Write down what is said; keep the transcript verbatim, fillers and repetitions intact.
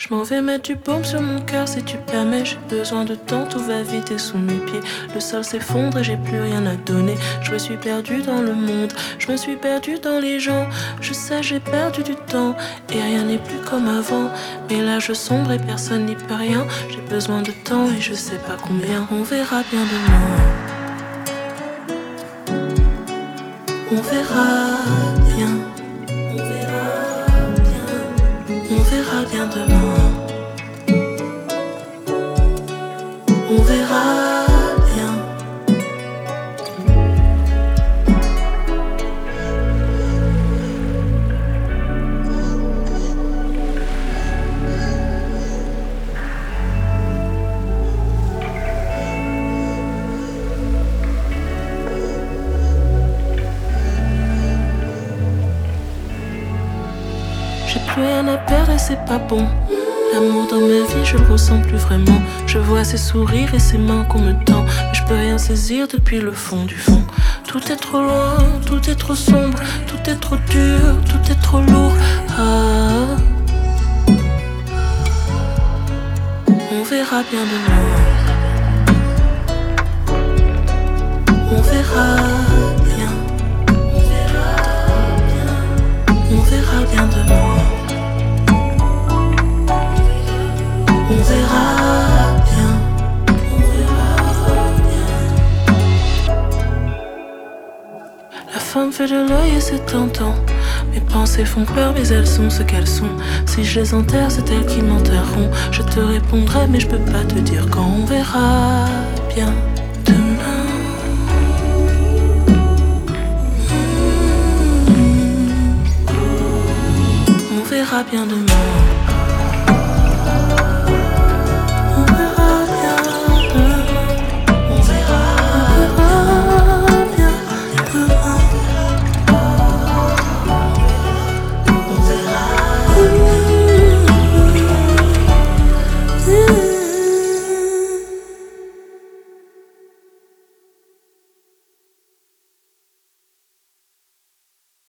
Je m'en vais mettre du baume sur mon cœur si tu permets. J'ai besoin de temps, tout va vite et sous mes pieds le sol s'effondre et j'ai plus rien à donner. Je me suis perdu dans le monde, je me suis perdu dans les gens. Je sais j'ai perdu du temps et rien n'est plus comme avant. Mais là je sombre et personne n'y peut rien. J'ai besoin de temps et je sais pas combien. On verra bien demain. On verra bien. On verra bien. On verra bien demain. On verra bien. J'ai plus rien à perdre et c'est pas bon. L'amour dans ma vie, je le ressens plus vraiment. Je vois ses sourires et ses mains qu'on me tend, mais je peux rien saisir depuis le fond du fond. Tout est trop loin, tout est trop sombre, tout est trop dur, tout est trop lourd. Ah. On verra bien demain. On verra bien. On verra bien. On verra bien demain. On verra bien, on verra bien. La femme fait de l'œil et c'est tentant. Mes pensées font peur mais elles sont ce qu'elles sont. Si je les enterre c'est elles qui m'enterreront. Je te répondrai mais je peux pas te dire quand. On verra bien demain. On verra bien demain.